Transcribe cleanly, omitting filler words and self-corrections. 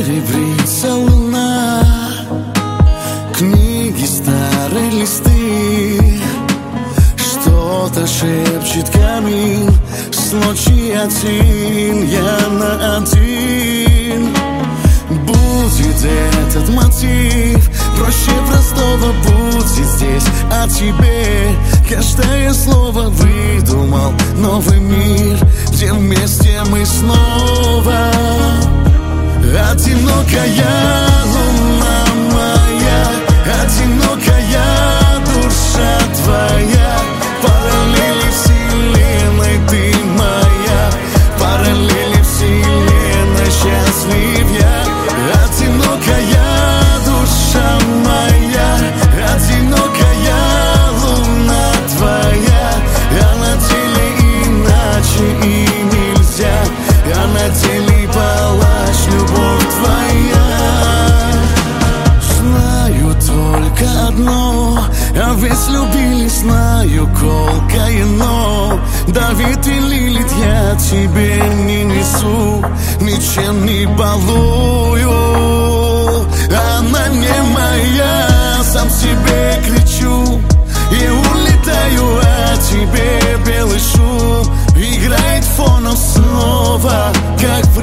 серебрится луна, книги, старые листы, что-то шепчет камин. С ночи один я на один. Будет этот мотив проще простого, будет здесь о тебе. Каждое слово выдумал новый мир, где вместе мы снова. Одинокая луна моя, одинокая душа твоя. Параллели вселенной ты моя, параллели вселенной счастлив я. Одинокая душа моя, одинокая луна твоя. А на деле иначе и нельзя, а на деле палач любовь твоя. Знаю только одно, а ведь любили, знаю колкое но. Давид и Лилит я тебе не несу, ничем не балую. Она не моя, сам себе кричу и улетаю, а тебе белый шум играет фоном снова, как в